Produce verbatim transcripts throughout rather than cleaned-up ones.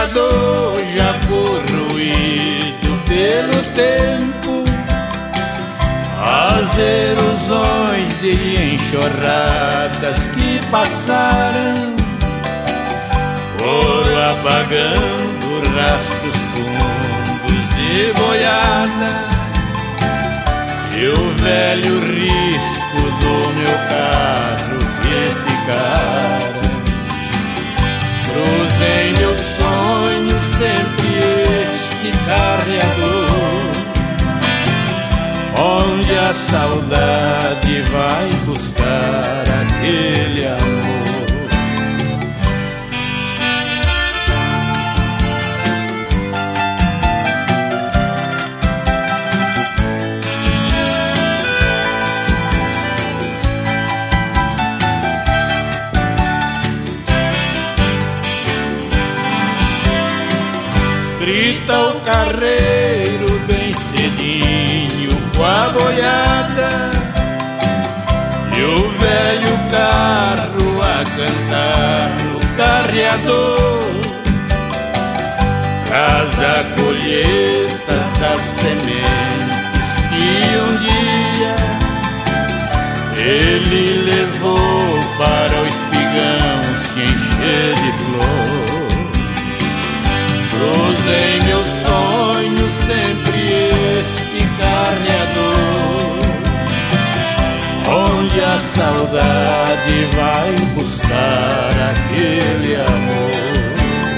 carregador já corroído pelo tempo, as erosões de enxurradas que passaram foram apagando rastros fundos de boiada, e o velho risco do meu carro que ficara. Cruzei meu sonho sempre este carreador, onde a saudade vai buscar aquele amor. Grita o carreiro bem cedinho com a boiada, e o velho carro a cantar no carreador, traz a colheita das sementes que um dia ele levou para o espigão se encher de flor. Cruzei meu sonho sempre este carreador, onde a saudade vai buscar aquele amor.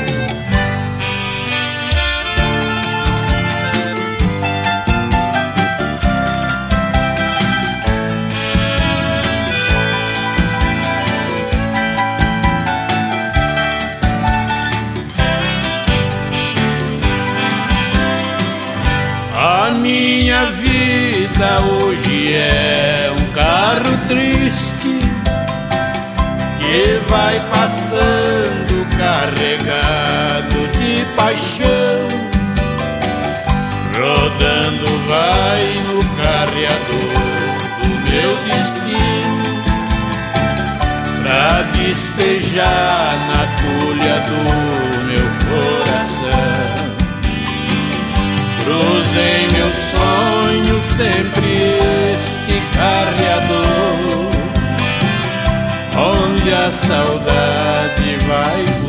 A minha vida hoje é um carro triste que vai passando carregado de paixão, rodando vai no carreador do meu destino, pra despejar na tulha do meu coração. Cruzei meu sonho sempre este carreador, onde a saudade vai